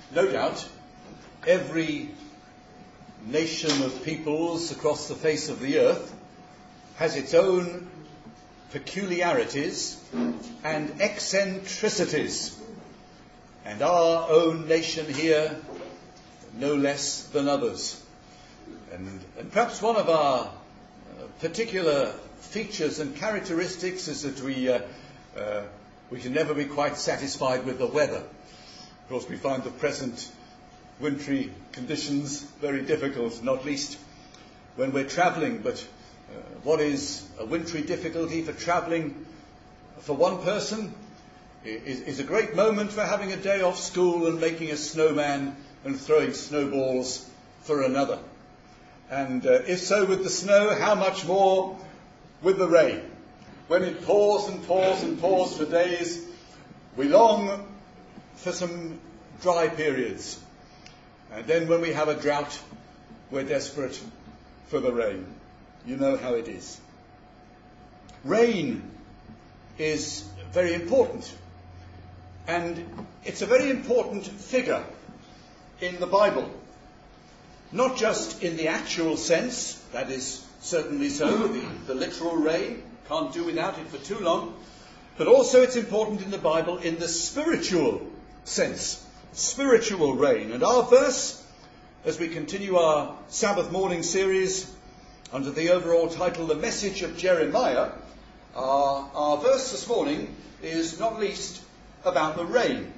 No doubt, every nation of peoples across the face of the earth has its own peculiarities and eccentricities. And our own nation here, no less than others. And perhaps one of our particular features and characteristics is that we can never be quite satisfied with the weather. Of course, we find the present wintry conditions very difficult, not least when we're travelling. But what is a wintry difficulty for travelling for one person is a great moment for having a day off school and making a snowman and throwing snowballs for another. And if so with the snow, how much more with the rain? When it pours and pours and pours for days, we long for some dry periods. And then when we have a drought, we're desperate for the rain. You know how it is. Rain is very important. And it's a very important figure in the Bible. Not just in the actual sense, that is certainly so, the literal rain, can't do without it for too long, but also it's important in the Bible in the spiritual sense, spiritual rain. And our verse, as we continue our Sabbath morning series under the overall title, The Message of Jeremiah, our verse this morning is not least about the rain.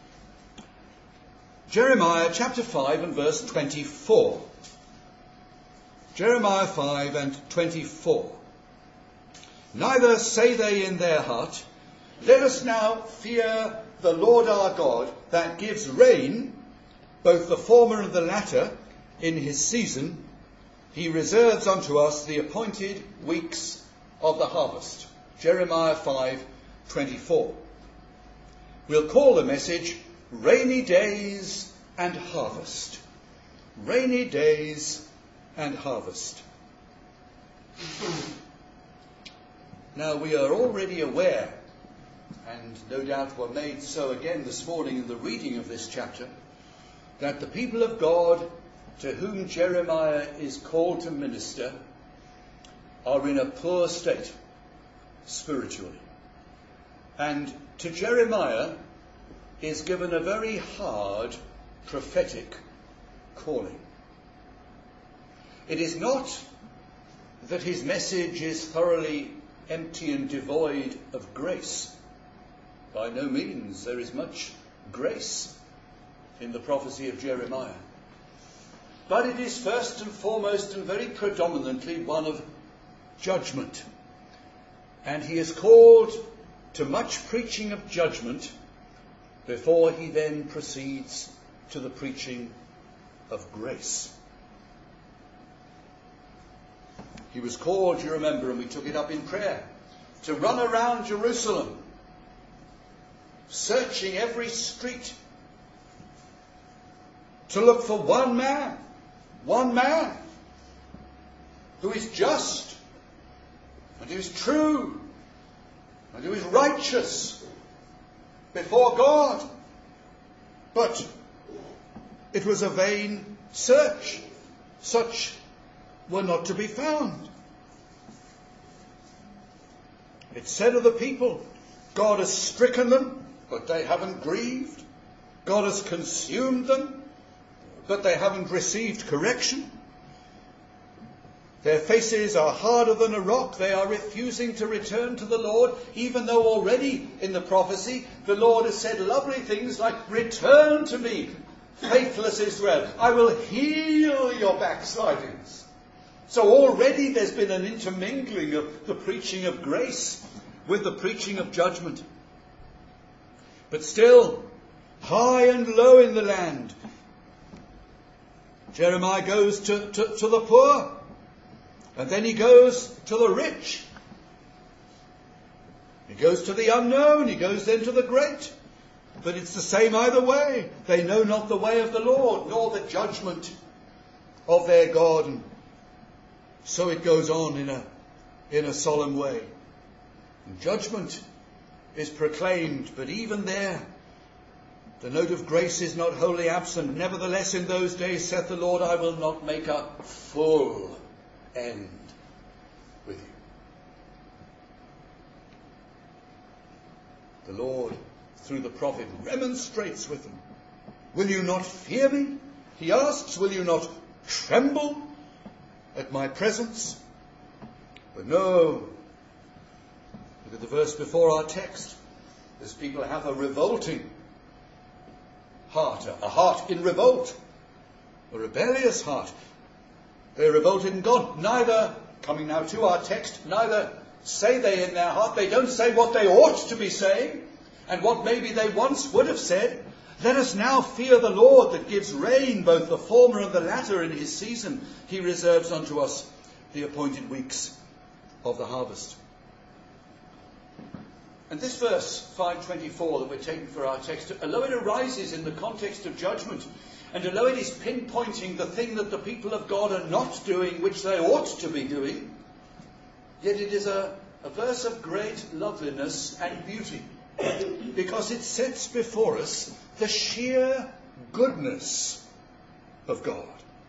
Jeremiah chapter 5 and verse 24. Jeremiah 5 and 24. Neither say they in their heart, let us now fear the Lord our God, that gives rain, both the former and the latter, in his season. He reserves unto us the appointed weeks of the harvest. Jeremiah 5:24. We'll call the message Rainy Days and Harvest. Rainy Days and Harvest. Now we are already aware, and no doubt were made so again this morning in the reading of this chapter, that the people of God to whom Jeremiah is called to minister are in a poor state spiritually. And to Jeremiah is given a very hard prophetic calling. It is not that his message is thoroughly empty and devoid of grace. By no means. There is much grace in the prophecy of Jeremiah. But it is first and foremost and very predominantly one of judgment. And he is called to much preaching of judgment before he then proceeds to the preaching of grace. He was called, you remember, and we took it up in prayer, to run around Jerusalem, searching every street, to look for one man who is just, and who is true, and who is righteous before God. But it was a vain search. Such were not to be found. It said of the people, God has stricken them, but they haven't grieved. God has consumed them, but they haven't received correction. Their faces are harder than a rock. They are refusing to return to the Lord, even though already in the prophecy the Lord has said lovely things like, return to me, faithless Israel. I will heal your backslidings. So already there's been an intermingling of the preaching of grace with the preaching of judgment. But still, high and low in the land, Jeremiah goes to the poor, and then he goes to the rich. He goes to the unknown, he goes then to the great. But it's the same either way. They know not the way of the Lord, nor the judgment of their God. And so it goes on in a solemn way. And judgment is proclaimed, but even there, The note of grace is not wholly absent. Nevertheless, in those days, saith the Lord, I will not make a full end with you. The Lord, through the prophet, remonstrates with them. Will you not fear me? He asks, will you not tremble at my presence? But no. Look at the verse before our text. This people have a revolting heart, a heart in revolt, a rebellious heart. They revolted in God. Neither, coming now to our text, neither say they in their heart, they don't say what they ought to be saying, and what maybe they once would have said. Let us now fear the Lord that gives rain, both the former and the latter in his season. He reserves unto us the appointed weeks of the harvest. And this verse, 5:24, that we're taking for our text, although it arises in the context of judgment, and although it is pinpointing the thing that the people of God are not doing, which they ought to be doing, yet it is a verse of great loveliness and beauty, because it sets before us the sheer goodness of God.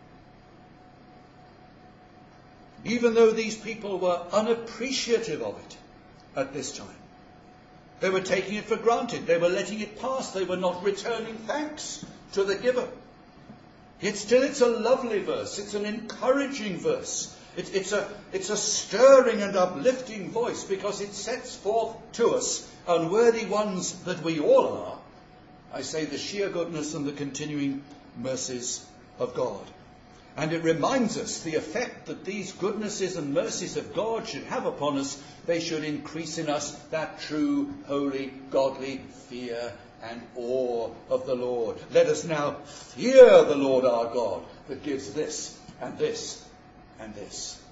Even though these people were unappreciative of it at this time, they were taking it for granted. They were letting it pass. They were not returning thanks to the giver. Yet still it's a lovely verse. It's an encouraging verse. It's a stirring and uplifting voice, because it sets forth to us, unworthy ones that we all are, I say, the sheer goodness and the continuing mercies of God. And it reminds us the effect that these goodnesses and mercies of God should have upon us. They should increase in us that true, holy, godly fear and awe of the Lord. Let us now fear the Lord our God, that gives this and this and this.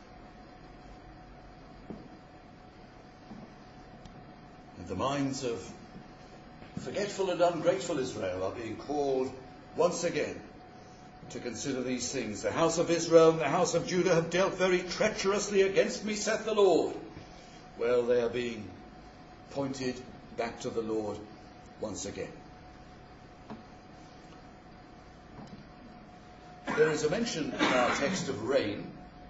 And the minds of forgetful and ungrateful Israel are being called once again to consider these things. The house of Israel and the house of Judah have dealt very treacherously against me, saith the Lord. Well, they are being pointed back to the Lord once again. There is a mention in our text of rain,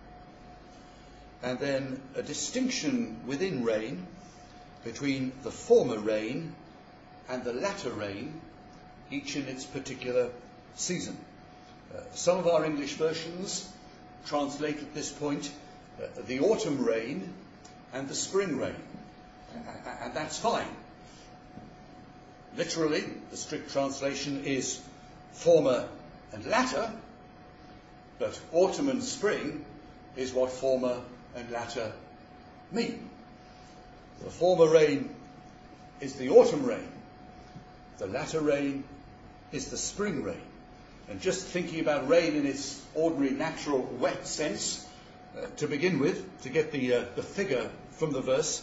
and then a distinction within rain between the former rain and the latter rain, each in its particular season. Some of our English versions translate at this point the autumn rain and the spring rain. And that's fine. Literally, the strict translation is former and latter, but autumn and spring is what former and latter mean. The former rain is the autumn rain. The latter rain is the spring rain. And just thinking about rain in its ordinary, natural, wet sense, to begin with, to get the figure from the verse,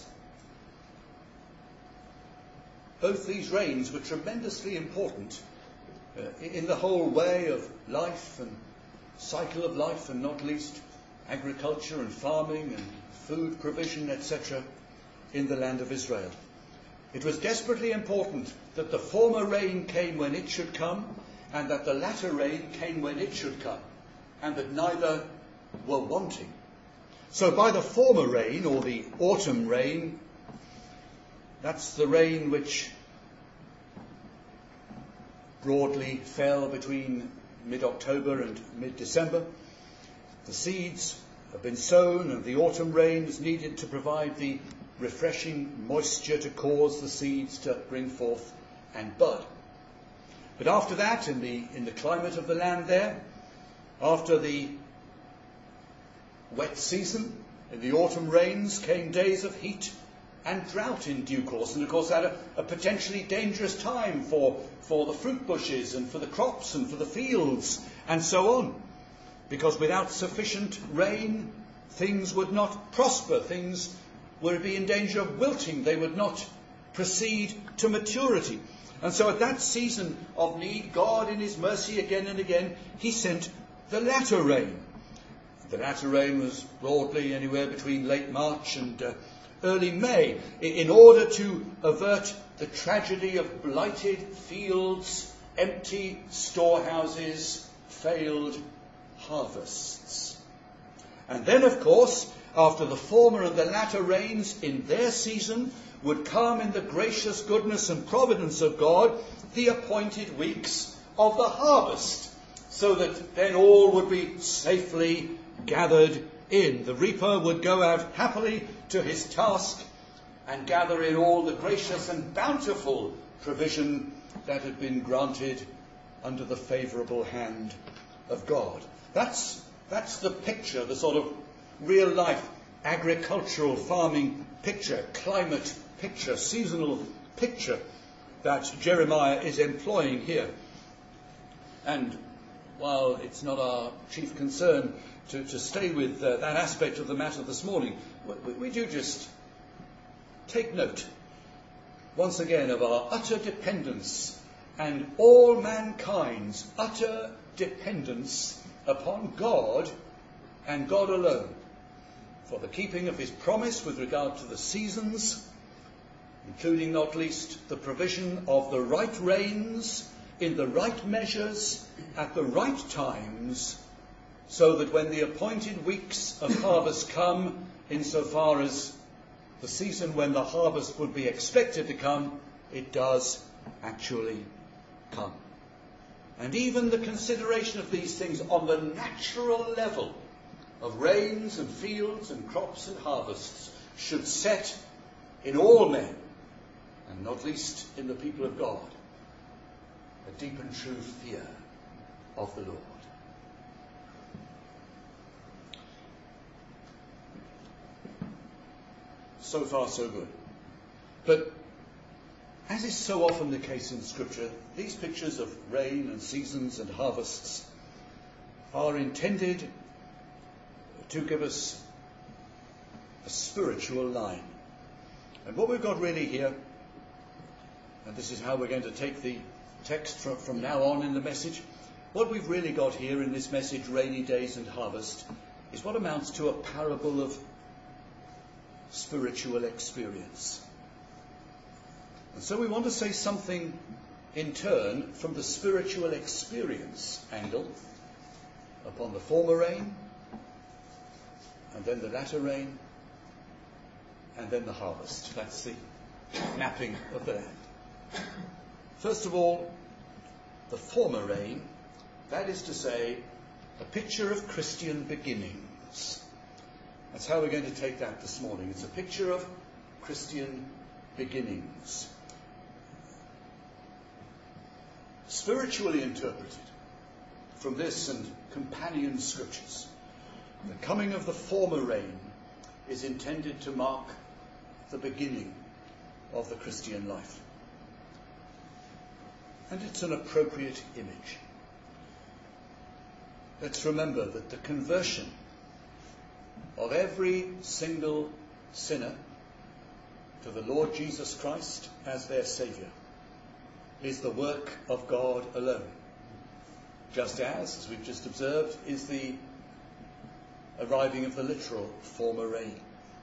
both these rains were tremendously important in the whole way of life and cycle of life, and not least agriculture and farming and food provision, etc., in the land of Israel. It was desperately important that the former rain came when it should come, and that the latter rain came when it should come, and that neither were wanting. So by the former rain, or the autumn rain, that's the rain which broadly fell between mid-October and mid-December. The seeds have been sown, and the autumn rain is needed to provide the refreshing moisture to cause the seeds to bring forth and bud. But after that, in the climate of the land there, after the wet season, in the autumn rains, came days of heat and drought in due course. And of course that a potentially dangerous time for the fruit bushes and for the crops and for the fields and so on. Because without sufficient rain, things would not prosper. Things would be in danger of wilting. They would not proceed to maturity. And so at that season of need, God in his mercy again and again, he sent the latter rain. The latter rain was broadly anywhere between late March and early May, in order to avert the tragedy of blighted fields empty storehouses, failed harvests. And then, of course, after the former and the latter rains in their season, would come in the gracious goodness and providence of God the appointed weeks of the harvest, so that then all would be safely gathered in. The reaper would go out happily to his task and gather in all the gracious and bountiful provision that had been granted under the favourable hand of God. That's the picture, the sort of real-life agricultural farming picture, climate picture, seasonal picture that Jeremiah is employing here. And while it's not our chief concern to stay with that aspect of the matter this morning, we do just take note once again of our utter dependence and all mankind's utter dependence upon God and God alone for the keeping of his promise with regard to the seasons, including not least the provision of the right rains in the right measures at the right times, so that when the appointed weeks of harvest come, insofar as the season when the harvest would be expected to come, it does actually come. And even the consideration of these things on the natural level of rains and fields and crops and harvests should set in all men, and not least in the people of God, a deep and true fear of the Lord. So far, so good. But as is so often the case in Scripture, these pictures of rain and seasons and harvests are intended to give us a spiritual line. And what we've got really here, and this is how we're going to take the text from now on in the message, what we've really got here in this message, Rainy Days and Harvest, is what amounts to a parable of spiritual experience. And so we want to say something in turn from the spiritual experience angle upon the former rain, and then the latter rain, and then the harvest. That's the mapping of the land. First of all, the former rain, that is to say, a picture of Christian beginnings. That's how we're going to take that this morning. It's a picture of Christian beginnings. Spiritually interpreted from this and companion scriptures, the coming of the former rain is intended to mark the beginning of the Christian life. And it's an appropriate image. Let's remember that the conversion of every single sinner to the Lord Jesus Christ as their Saviour is the work of God alone. Just as we've just observed, is the arriving of the literal former rain.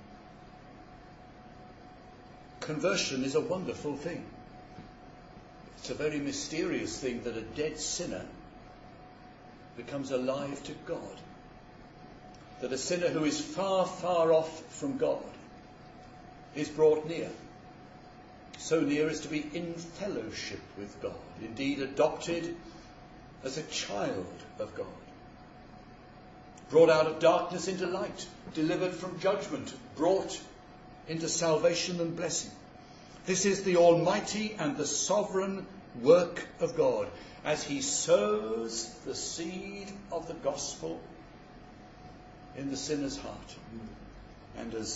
Conversion is a wonderful thing. It's a very mysterious thing that a dead sinner becomes alive to God. That a sinner who is far, far off from God is brought near. So near as to be in fellowship with God. Indeed, adopted as a child of God. Brought out of darkness into light. Delivered from judgment. Brought into salvation and blessing. This is the almighty and the sovereign work of God as he sows the seed of the gospel in the sinner's heart. And as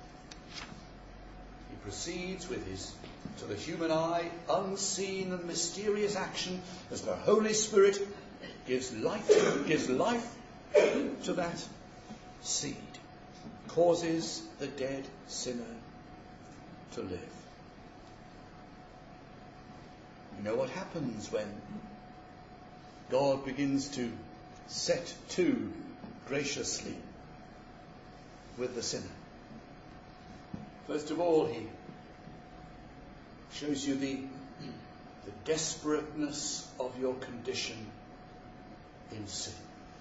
he proceeds with his, to the human eye, unseen and mysterious action, as the Holy Spirit gives life to that seed, causes the dead sinner to live. You know what happens when God begins to set to graciously with the sinner. First of all, he shows you the the desperateness of your condition in sin.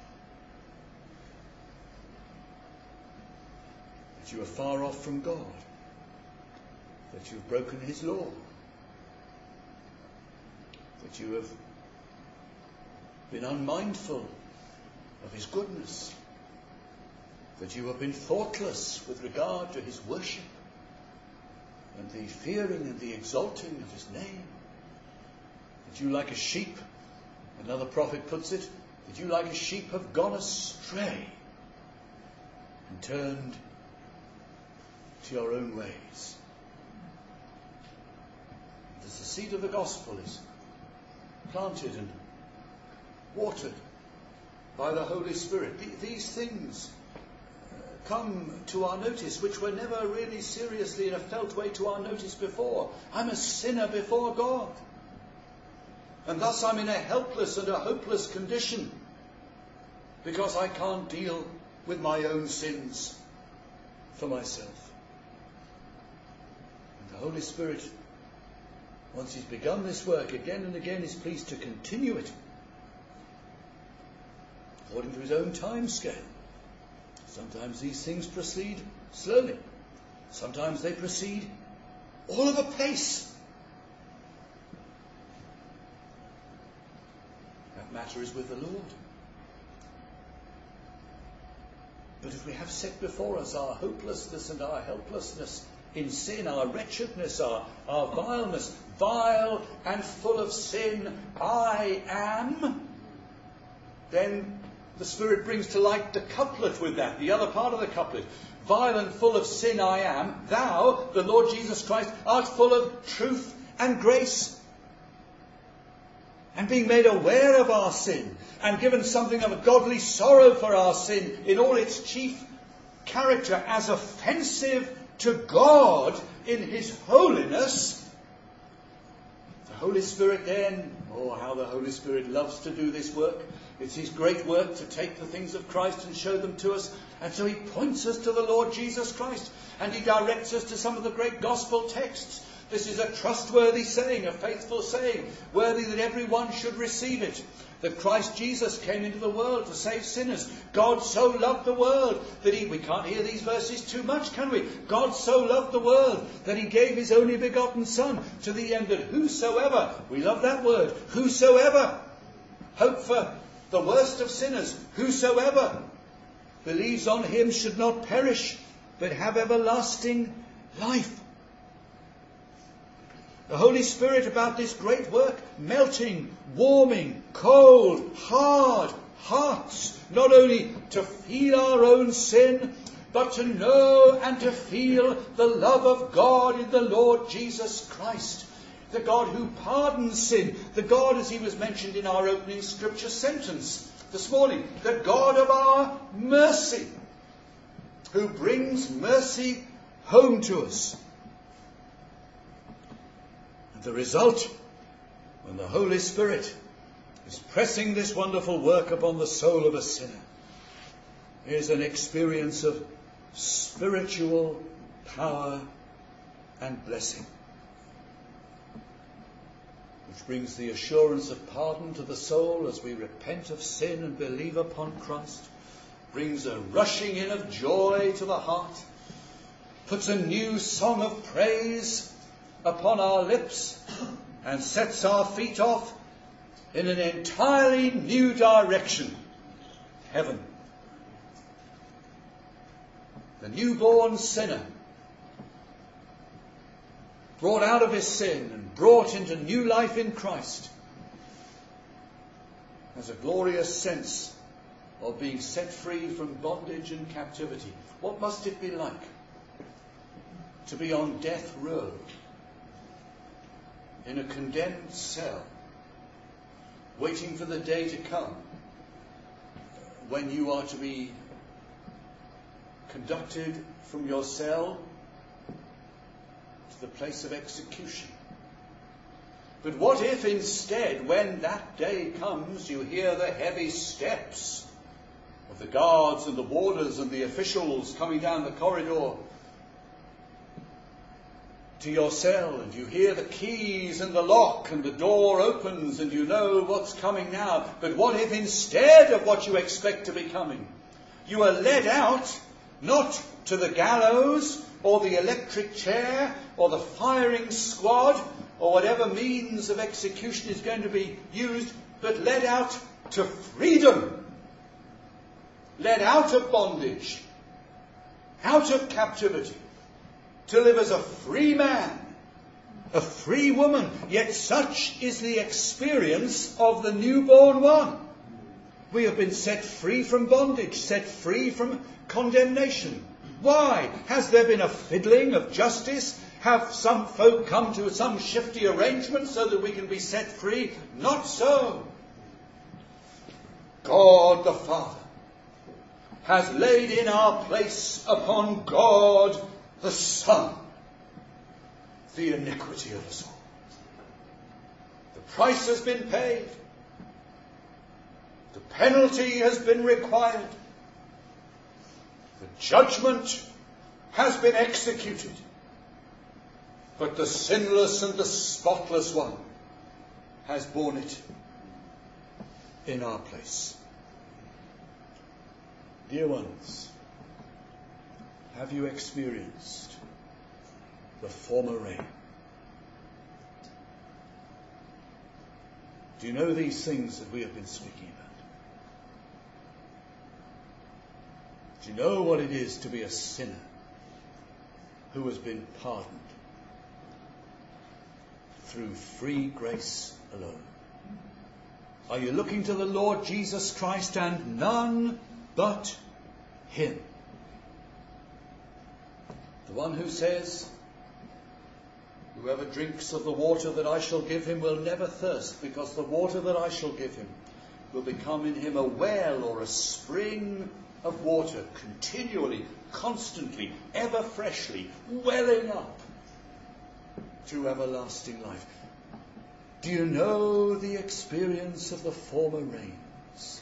That you are far off from God. That you have broken his law. That you have been unmindful of his goodness. That you have been thoughtless with regard to his worship and the fearing and the exalting of his name. That you, like a sheep, another prophet puts it, that you, like a sheep, have gone astray and turned to your own ways. As the seed of the gospel is planted and watered by the Holy Spirit, these things come to our notice, which were never really seriously in a felt way to our notice before. I'm a sinner before God. And thus I'm in a helpless and a hopeless condition because I can't deal with my own sins for myself. And the Holy Spirit, once he's begun this work, again and again is pleased to continue it according to his own time scale. Sometimes these things proceed slowly. Sometimes they proceed all of a pace. That matter is with the Lord. But if we have set before us our hopelessness and our helplessness in sin, our wretchedness, our vileness, vile and full of sin I am, then the Spirit brings to light the couplet with that, the other part of the couplet. Vile and full of sin I am, thou, the Lord Jesus Christ, art full of truth and grace. And being made aware of our sin, and given something of a godly sorrow for our sin in all its chief character as offensive to God in his holiness, the Holy Spirit then, oh how the Holy Spirit loves to do this work. It's his great work to take the things of Christ and show them to us. And so he points us to the Lord Jesus Christ. And he directs us to some of the great gospel texts. This is a trustworthy saying, a faithful saying, worthy that everyone should receive it. That Christ Jesus came into the world to save sinners. God so loved the world that we can't hear these verses too much, can we? God so loved the world that he gave his only begotten Son, to the end that whosoever, we love that word, whosoever, hope for the worst of sinners, whosoever believes on him should not perish, but have everlasting life. The Holy Spirit about this great work, melting, warming, cold, hard hearts, not only to feel our own sin, but to know and to feel the love of God in the Lord Jesus Christ. The God who pardons sin. The God, as he was mentioned in our opening scripture sentence this morning, the God of our mercy, who brings mercy home to us. And the result, when the Holy Spirit is pressing this wonderful work upon the soul of a sinner, is an experience of spiritual power and blessing, which brings the assurance of pardon to the soul as we repent of sin and believe upon Christ, brings a rushing in of joy to the heart, puts a new song of praise upon our lips, and sets our feet off in an entirely new direction, heaven. The newborn sinner, brought out of his sin and brought into new life in Christ, has a glorious sense of being set free from bondage and captivity. What must it be like to be on death row, in a condemned cell, waiting for the day to come when you are to be conducted from your cell to the place of execution? But what if instead, when that day comes, you hear the heavy steps of the guards and the warders and the officials coming down the corridor to your cell and you hear the keys in the lock and the door opens and you know what's coming now. But what if instead of what you expect to be coming, you are led out not to the gallows or the electric chair or the firing squad or whatever means of execution is going to be used, but led out to freedom, led out of bondage, out of captivity, to live as a free man, a free woman. Yet such is the experience of the newborn one. We have been set free from bondage, set free from condemnation. Why? Has there been a fiddling of justice? Have some folk come to some shifty arrangement so that we can be set free? Not so. God the Father has laid in our place upon God the Son the iniquity of us all. The price has been paid. The penalty has been required. The judgment has been executed. But the sinless and the spotless one has borne it in our place. Dear ones, have you experienced the former rain? Do you know these things that we have been speaking about? Do you know what it is to be a sinner who has been pardoned through free grace alone? Are you looking to the Lord Jesus Christ and none but Him? The one who says, whoever drinks of the water that I shall give him will never thirst, because the water that I shall give him will become in him a well or a spring of water, continually, constantly, ever freshly, welling up to everlasting life. Do you know the experience of the former rains?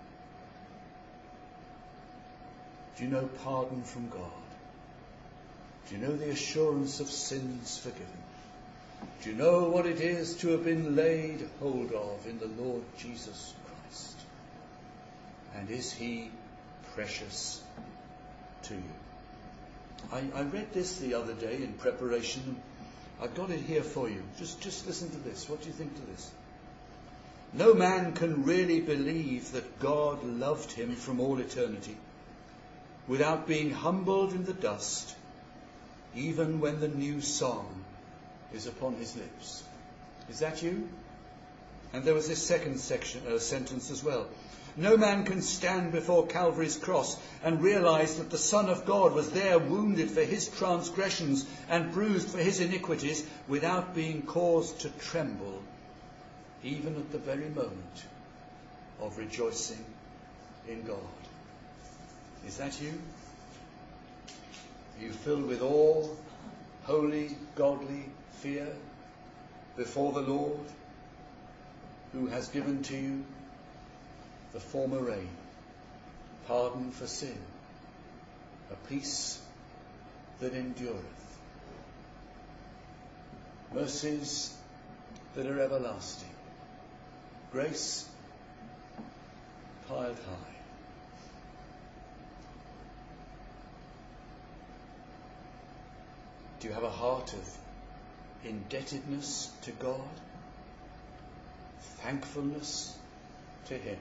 Do you know pardon from God? Do you know the assurance of sins forgiven? Do you know what it is to have been laid hold of in the Lord Jesus Christ? And is He precious to you? I read this the other day in preparation. I've got it here for you. Just listen to this. What do you think to this? No man can really believe that God loved him from all eternity without being humbled in the dust, even when the new song is upon his lips. Is that you? And there was this second sentence as well. No man can stand before Calvary's cross and realize that the Son of God was there wounded for his transgressions and bruised for his iniquities without being caused to tremble, even at the very moment of rejoicing in God. Is that you? Are you filled with awe, holy, godly fear before the Lord, who has given to you the former rain, pardon for sin, a peace that endureth, mercies that are everlasting, grace piled high? Do you have a heart of indebtedness to God? Thankfulness to Him?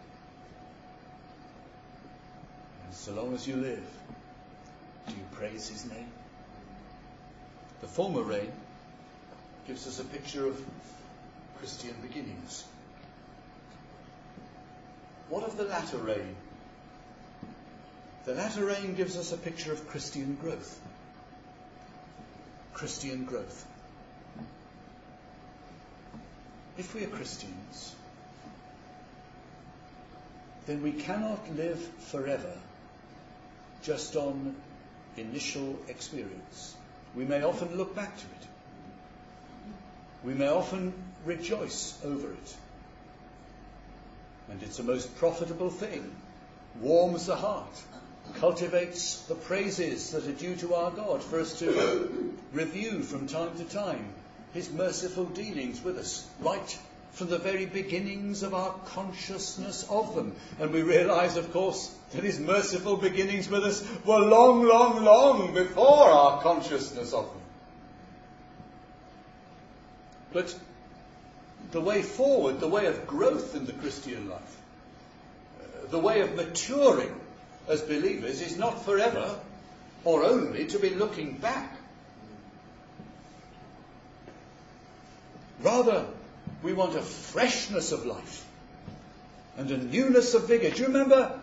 And so long as you live, do you praise His name? The former rain gives us a picture of Christian beginnings. What of the latter rain? The latter rain gives us a picture of Christian growth. Christian growth. If we are Christians, then we cannot live forever just on initial experience. We may often look back to it. We may often rejoice over it. And it's a most profitable thing. Warms the heart. cultivates the praises that are due to our God, for us to review from time to time his merciful dealings with us, right from the very beginnings of our consciousness of them. And we realise, of course, that his merciful beginnings with us were long, long, long before our consciousness of them. But the way forward, the way of growth in the Christian life, the way of maturing as believers, is not forever or only to be looking back. Rather, we want a freshness of life and a newness of vigour. Do you remember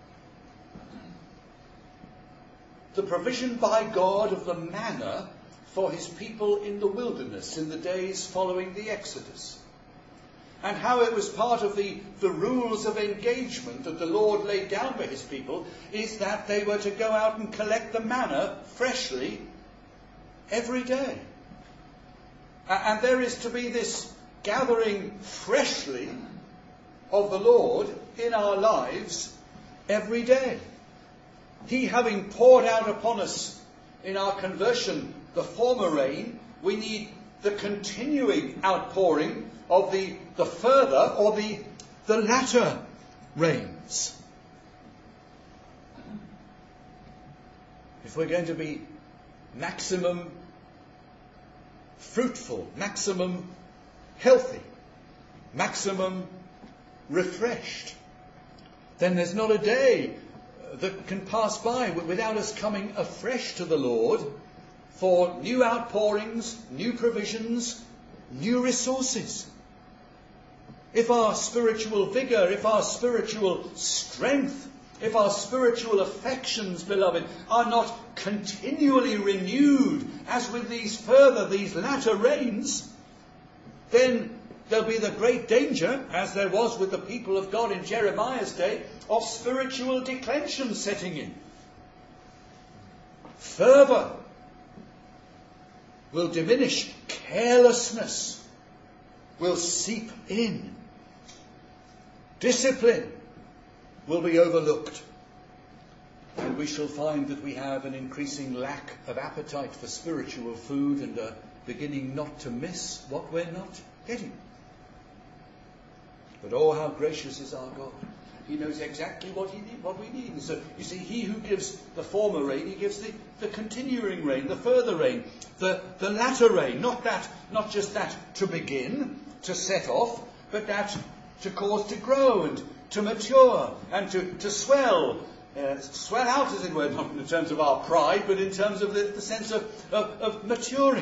the provision by God of the manna for his people in the wilderness in the days following the Exodus? And how it was part of the rules of engagement that the Lord laid down for his people, is that they were to go out and collect the manna freshly every day. And there is to be this gathering freshly of the Lord in our lives every day. He having poured out upon us in our conversion the former rain, we need the continuing outpouring of the further or the latter rains. If we're going to be maximum fruitful, maximum healthy, maximum refreshed, then there's not a day that can pass by without us coming afresh to the Lord for new outpourings, new provisions, new resources. If our spiritual vigour, if our spiritual strength, if our spiritual affections, beloved, are not continually renewed as with these latter rains, then there'll be the great danger, as there was with the people of God in Jeremiah's day, of spiritual declension setting in. Fervour will diminish, carelessness will seep in, discipline will be overlooked, and we shall find that we have an increasing lack of appetite for spiritual food and are beginning not to miss what we're not getting. But oh, how gracious is our God. He knows exactly what we need. And so, you see, he who gives the former rain, he gives the continuing rain, the further rain, the latter rain. Not just that to begin, to set off, but that to cause to grow and to mature and to swell out, as it were, not in terms of our pride, but in terms of the sense of maturing.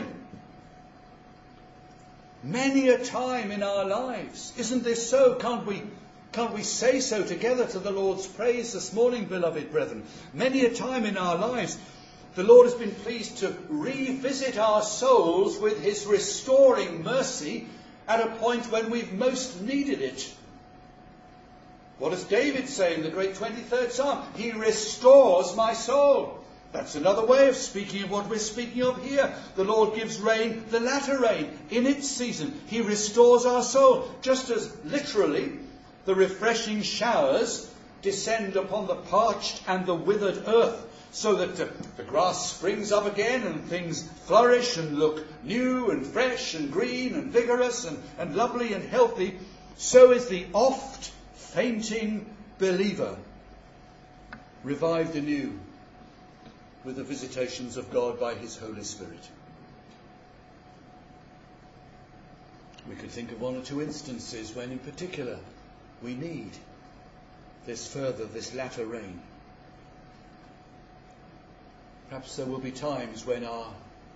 Many a time in our lives, isn't this so? Can't we say so together to the Lord's praise this morning, beloved brethren? Many a time in our lives, the Lord has been pleased to revisit our souls with his restoring mercy at a point when we've most needed it. What does David say in the great 23rd Psalm? He restores my soul. That's another way of speaking of what we're speaking of here. The Lord gives rain, the latter rain, in its season. He restores our soul. Just as literally the refreshing showers descend upon the parched and the withered earth, so that the grass springs up again and things flourish and look new and fresh and green and vigorous and lovely and healthy, so is the oft fainting believer revived anew with the visitations of God by his Holy Spirit. We could think of one or two instances when in particular we need this latter rain. Perhaps there will be times when our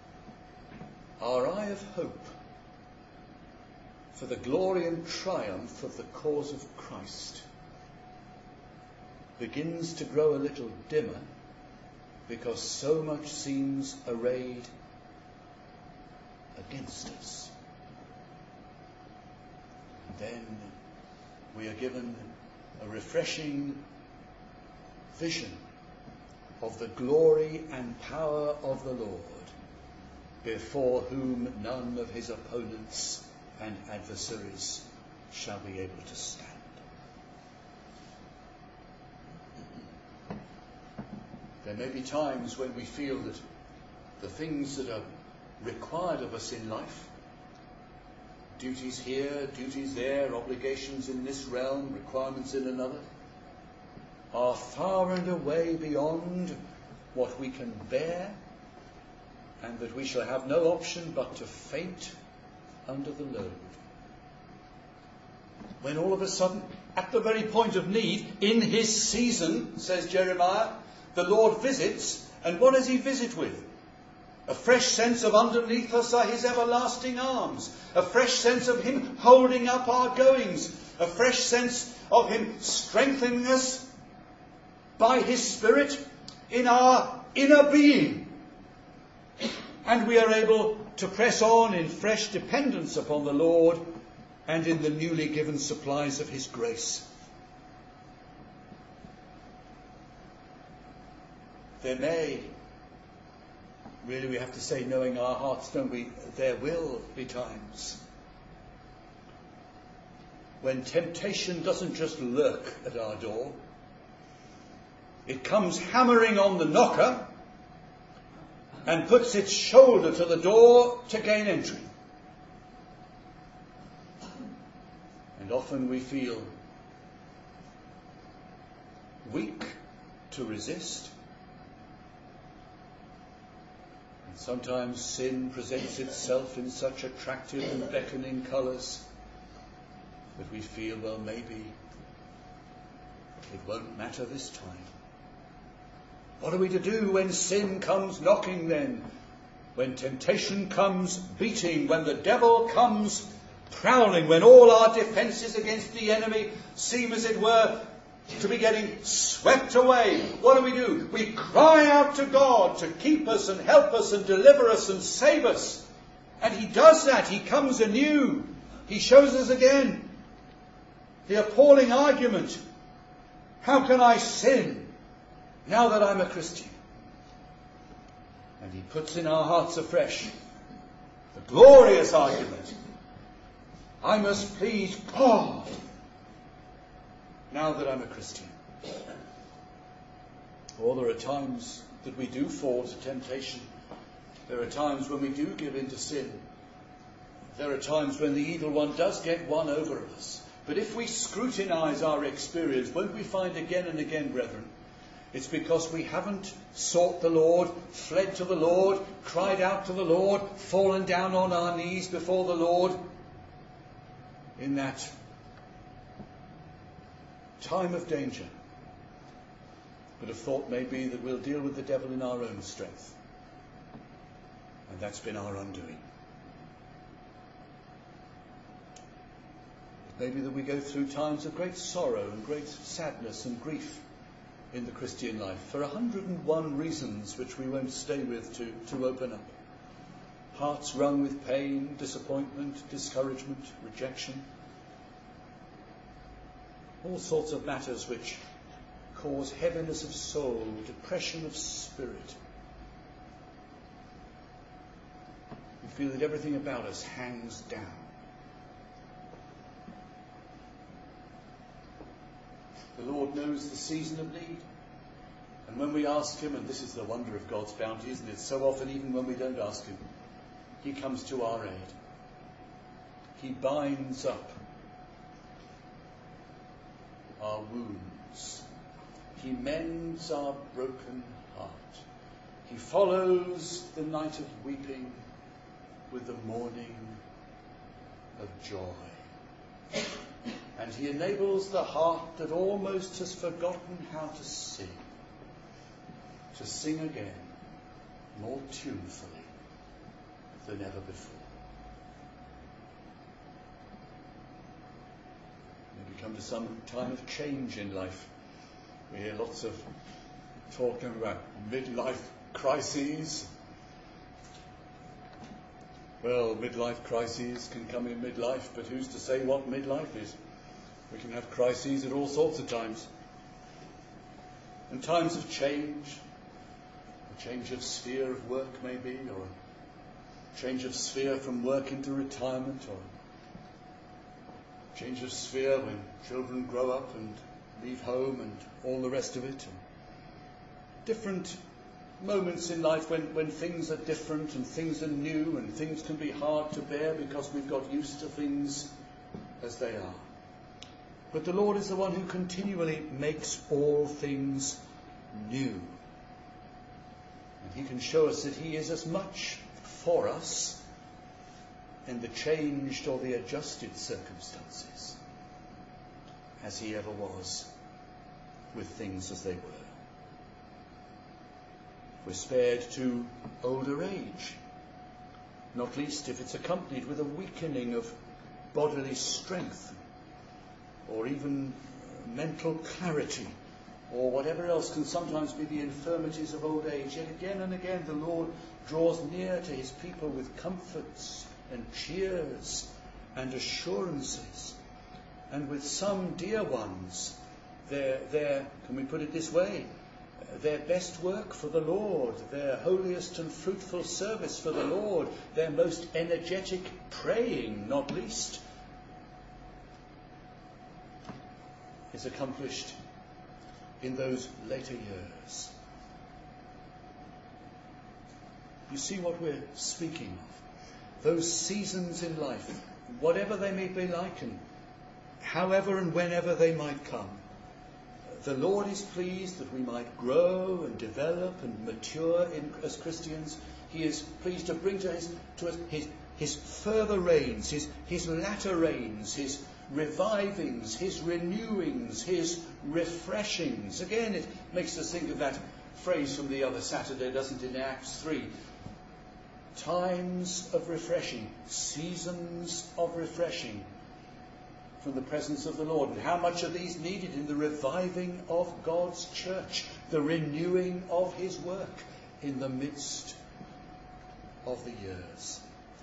eye of hope for the glory and triumph of the cause of Christ begins to grow a little dimmer, because so much seems arrayed against us. And then we are given a refreshing vision of the glory and power of the Lord, before whom none of his opponents and adversaries shall be able to stand. There may be times when we feel that the things that are required of us in life, duties here, duties there, obligations in this realm, requirements in another, are far and away beyond what we can bear, and that we shall have no option but to faint under the load. When all of a sudden, at the very point of need, in his season, says Jeremiah, the Lord visits, and what does he visit with? A fresh sense of underneath us are his everlasting arms. A fresh sense of him holding up our goings. A fresh sense of him strengthening us by his Spirit in our inner being. And we are able to press on in fresh dependence upon the Lord and in the newly given supplies of his grace. There may, really we have to say, knowing our hearts, don't we, there will be times when temptation doesn't just lurk at our door. It comes hammering on the knocker and puts its shoulder to the door to gain entry. And often we feel weak to resist. And sometimes sin presents itself in such attractive and beckoning colours that we feel, well, maybe it won't matter this time. What are we to do when sin comes knocking then? When temptation comes beating, when the devil comes prowling, when all our defences against the enemy seem, as it were, to be getting swept away? What do? We cry out to God to keep us and help us and deliver us and save us. And he does that. He comes anew. He shows us again the appalling argument. How can I sin now that I'm a Christian? And he puts in our hearts afresh the glorious argument. I must please God now that I'm a Christian. Or there are times that we do fall to temptation. There are times when we do give in to sin. There are times when the evil one does get one over us. But if we scrutinise our experience, won't we find again and again, brethren, it's because we haven't sought the Lord, fled to the Lord, cried out to the Lord, fallen down on our knees before the Lord in that time of danger, but have thought maybe that we'll deal with the devil in our own strength. And that's been our undoing. It may be that we go through times of great sorrow and great sadness and grief in the Christian life for 101 reasons which we won't stay with to open up. Hearts wrung with pain, disappointment, discouragement, rejection. All sorts of matters which cause heaviness of soul, depression of spirit. We feel that everything about us hangs down. The Lord knows the season of need. And when we ask him, and this is the wonder of God's bounty, isn't it? So often, even when we don't ask him, he comes to our aid. He binds up our wounds. He mends our broken heart. He follows the night of weeping with the morning of joy. And he enables the heart that almost has forgotten how to sing again more tunefully than ever before. We come to some time of change in life. We hear lots of talking about midlife crises. Well, midlife crises can come in midlife, but who's to say what midlife is? We can have crises at all sorts of times. And times of change, a change of sphere of work maybe, or a change of sphere from work into retirement, or a change of sphere when children grow up and leave home and all the rest of it. different moments in life when things are different and things are new and things can be hard to bear because we've got used to things as they are. But the Lord is the one who continually makes all things new. And he can show us that he is as much for us in the changed or the adjusted circumstances as he ever was with things as they were. We're spared to older age, not least if it's accompanied with a weakening of bodily strength or even mental clarity or whatever else can sometimes be the infirmities of old age. Yet again and again the Lord draws near to his people with comforts and cheers and assurances. And with some dear ones, their can we put it this way, their best work for the Lord, their holiest and fruitful service for the Lord, their most energetic praying, not least, is accomplished in those later years. You see what we're speaking of. Those seasons in life, whatever they may be like and however and whenever they might come, the Lord is pleased that we might grow and develop and mature as Christians. He is pleased to bring to us his further rains, his latter rains, his revivings, his renewings, his refreshings. Again, it makes us think of that phrase from the other Saturday, doesn't it, in Acts 3? Times of refreshing, seasons of refreshing from the presence of the Lord. And how much are these needed in the reviving of God's church, the renewing of his work in the midst of the years.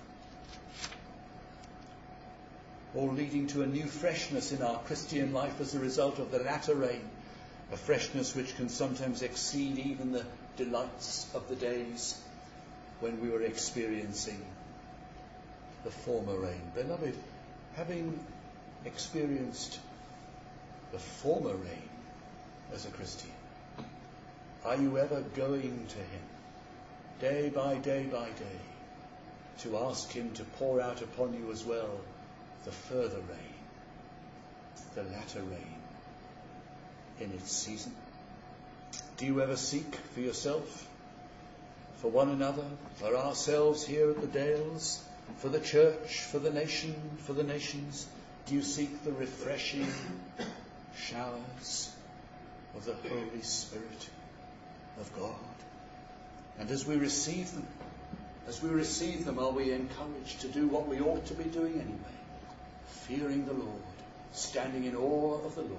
All leading to a new freshness in our Christian life as a result of the latter rain, a freshness which can sometimes exceed even the delights of the days when we were experiencing the former rain. Beloved, having experienced the former rain as a Christian, are you ever going to him day by day by day to ask him to pour out upon you as well the further rain, the latter rain in its season? Do you ever seek for yourself, for one another, for ourselves here at the Dales, for the church, for the nation, for the nations? Do you seek the refreshing showers of the Holy Spirit of God? And as we receive them, are we encouraged to do what we ought to be doing anyway? Fearing the Lord, standing in awe of the Lord,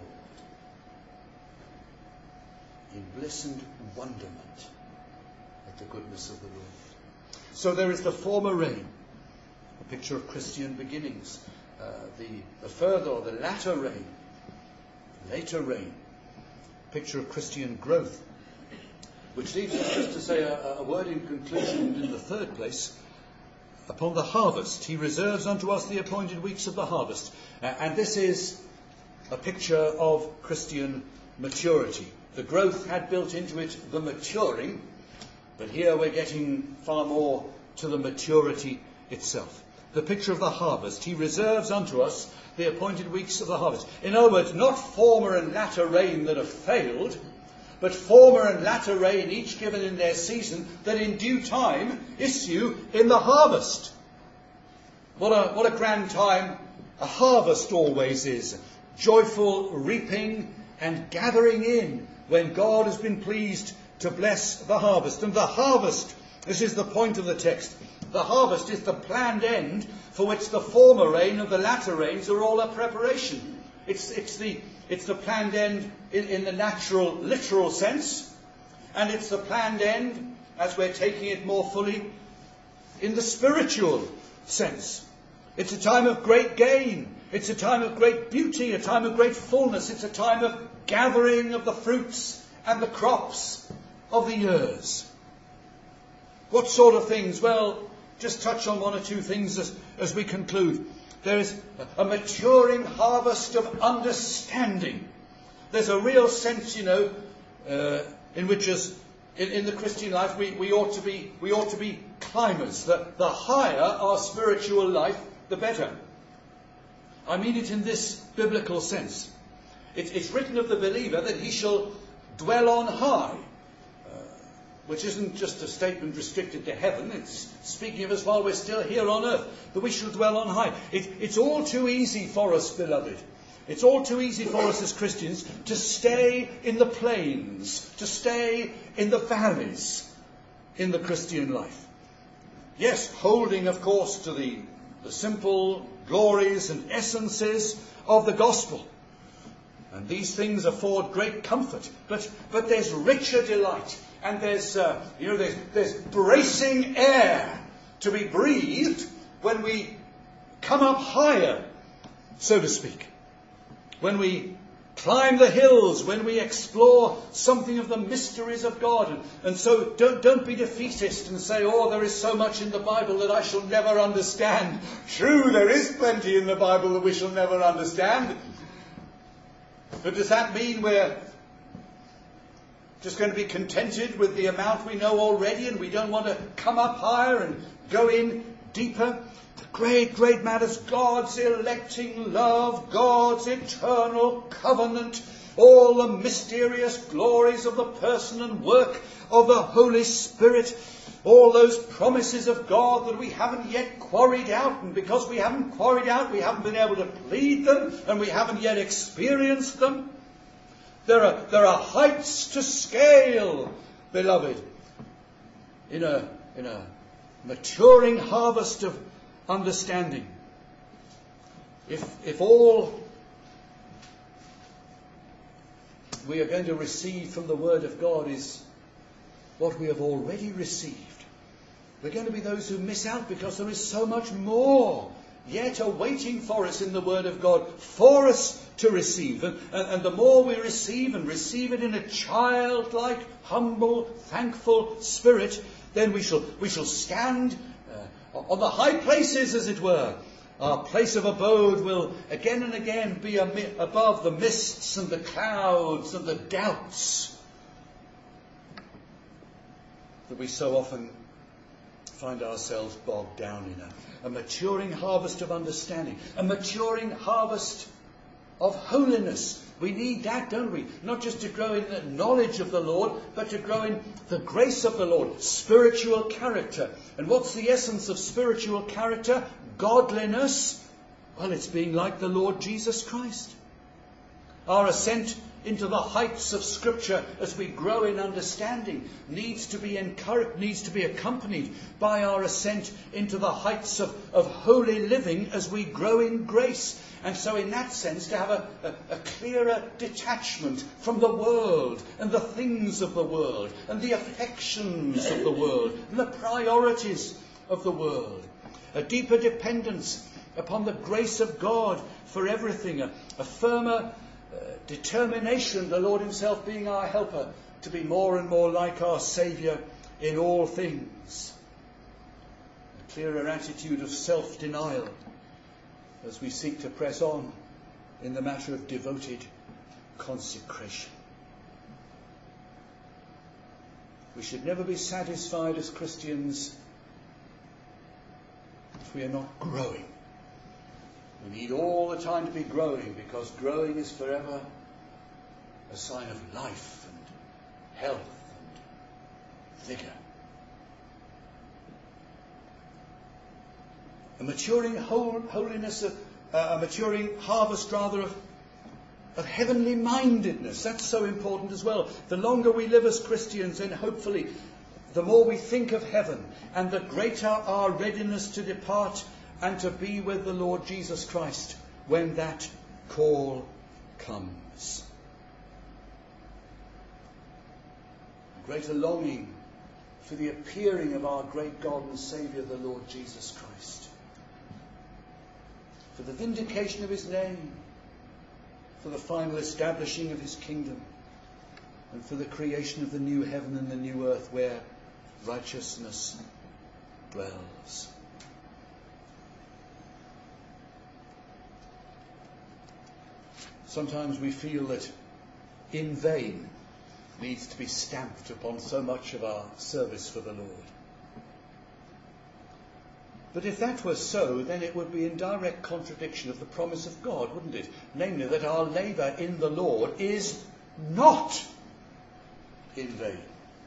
in bliss and wonderment at the goodness of the Lord. So there is the former rain, a picture of Christian beginnings. The further or the latter rain, later rain, picture of Christian growth. Which leads us just to say a word in conclusion in the third place. Upon the harvest, he reserves unto us the appointed weeks of the harvest. And this is a picture of Christian maturity. The growth had built into it the maturing, but here we're getting far more to the maturity itself. The picture of the harvest. He reserves unto us the appointed weeks of the harvest. In other words, not former and latter rain that have failed, but former and latter rain, each given in their season, that in due time issue in the harvest. What a grand time a harvest always is. Joyful reaping and gathering in when God has been pleased to bless the harvest. And the harvest, this is the point of the text, the harvest is the planned end for which the former rain and the latter rains are all a preparation. It's the planned end in the natural, literal sense, and it's the planned end, as we're taking it more fully, in the spiritual sense. It's a time of great gain. It's a time of great beauty, a time of great fullness. It's a time of gathering of the fruits and the crops of the years. What sort of things? Well, just touch on one or two things as we conclude. There is a maturing harvest of understanding. There's a real sense, in which as in the Christian life, we ought to be climbers. The higher our spiritual life, the better. I mean it in this biblical sense. It's written of the believer that he shall dwell on high, which isn't just a statement restricted to heaven. It's speaking of us while we're still here on earth, that we shall dwell on high. It's all too easy for us, beloved. It's all too easy for us as Christians to stay in the plains, to stay in the valleys in the Christian life. Yes, holding, of course, to the simple glories and essences of the gospel. And these things afford great comfort. But there's richer delight. And there's bracing air to be breathed when we come up higher, so to speak. When we climb the hills, when we explore something of the mysteries of God. And so don't be defeatist and say, oh, there is so much in the Bible that I shall never understand. True, there is plenty in the Bible that we shall never understand. But does that mean we're just going to be contented with the amount we know already and we don't want to come up higher and go in deeper? The great, great matters, God's electing love, God's eternal covenant, all the mysterious glories of the person and work of the Holy Spirit, all those promises of God that we haven't yet quarried out, and because we haven't quarried out, we haven't been able to plead them, and we haven't yet experienced them. There are heights to scale, beloved, in a maturing harvest of understanding. If all we are going to receive from the Word of God is what we have already received, we're going to be those who miss out, because there is so much more yet awaiting for us in the Word of God for us to receive. And the more we receive, and receive it in a childlike, humble, thankful spirit, then we shall stand on the high places, as it were. Our place of abode will again and again be above the mists and the clouds and the doubts that we so often find ourselves bogged down in. A maturing harvest of understanding, a maturing harvest of holiness. We need that, don't we? Not just to grow in the knowledge of the Lord, but to grow in the grace of the Lord, spiritual character. And what's the essence of spiritual character? Godliness. Well, it's being like the Lord Jesus Christ. Our ascent into the heights of Scripture as we grow in understanding needs to be encouraged, needs to be accompanied by our ascent into the heights of holy living as we grow in grace. And so in that sense, to have a clearer detachment from the world and the things of the world and the affections of the world and the priorities of the world. A deeper dependence upon the grace of God for everything. A firmer determination, the Lord himself being our helper, to be more and more like our Saviour in all things. A clearer attitude of self-denial as we seek to press on in the matter of devoted consecration. We should never be satisfied as Christians if we are not growing. We need all the time to be growing, because growing is forever a sign of life and health and vigour. A maturing holiness, a maturing harvest rather of heavenly mindedness. That's so important as well. The longer we live as Christians, then hopefully the more we think of heaven, and the greater our readiness to depart and to be with the Lord Jesus Christ when that call comes. A greater longing for the appearing of our great God and Saviour, the Lord Jesus Christ. For the vindication of his name, for the final establishing of his kingdom, and for the creation of the new heaven and the new earth where righteousness dwells. Sometimes we feel that in vain needs to be stamped upon so much of our service for the Lord. But if that were so, then it would be in direct contradiction of the promise of God, wouldn't it? Namely, that our labour in the Lord is not in vain.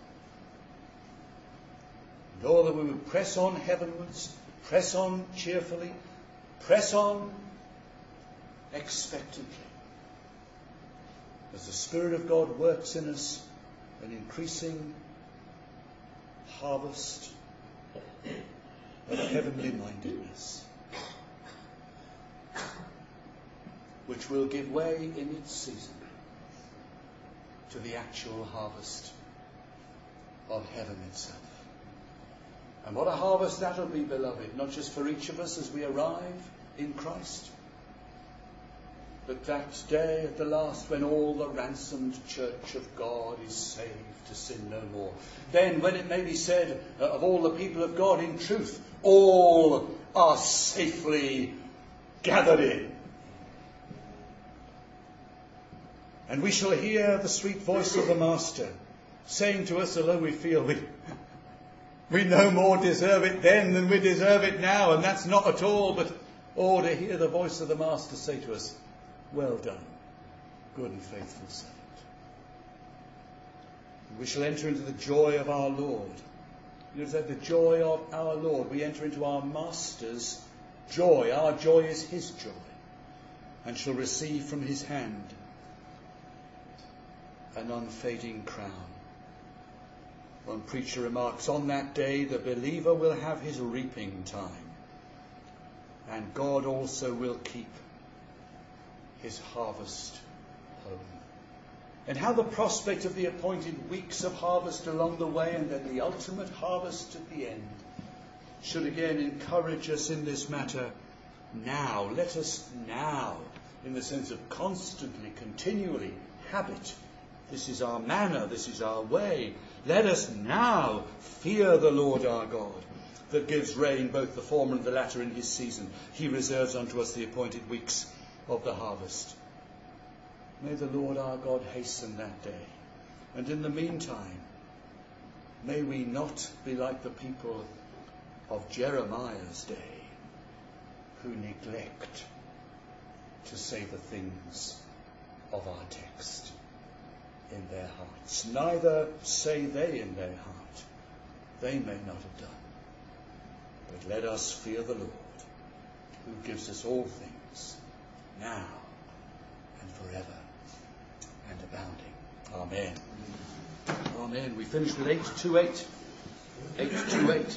Nor that we would press on heavenwards, press on cheerfully, press on expectantly, as the Spirit of God works in us an increasing harvest of heavenly mindedness, which will give way in its season to the actual harvest of heaven itself. And what a harvest that'll be, beloved, not just for each of us as we arrive in Christ, but that day at the last when all the ransomed church of God is saved to sin no more. Then when it may be said of all the people of God, in truth, all are safely gathered in. And we shall hear the sweet voice of the Master saying to us, although we feel we no more deserve it then than we deserve it now, and that's not at all, but to hear the voice of the Master say to us, well done, good and faithful servant. And we shall enter into the joy of our Lord. You know, the joy of our Lord. We enter into our Master's joy. Our joy is his joy. And shall receive from his hand an unfading crown. One preacher remarks, on that day the believer will have his reaping time, and God also will keep his harvest home. And how the prospect of the appointed weeks of harvest along the way, and then the ultimate harvest at the end, should again encourage us in this matter now. Let us now, in the sense of constantly, continually, habit. This is our manner, this is our way. Let us now fear the Lord our God, that gives rain both the former and the latter in his season. He reserves unto us the appointed weeks of the harvest. May the Lord our God hasten that day. And in the meantime, may we not be like the people of Jeremiah's day, who neglect to say the things of our text in their hearts. Neither say they in their heart, they may not have done. But let us fear the Lord, who gives us all things, now and forever and abounding. Amen. Amen. We finished with 828. 828.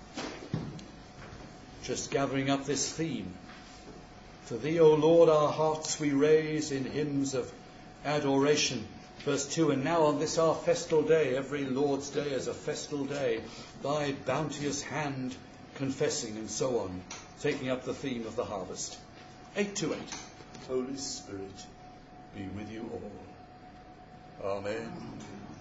Just gathering up this theme. To thee, O Lord, our hearts we raise in hymns of adoration. Verse 2, and now on this our festal day, every Lord's day is a festal day, thy bounteous hand confessing, and so on, taking up the theme of the harvest. 828. Holy Spirit, be with you all. Amen.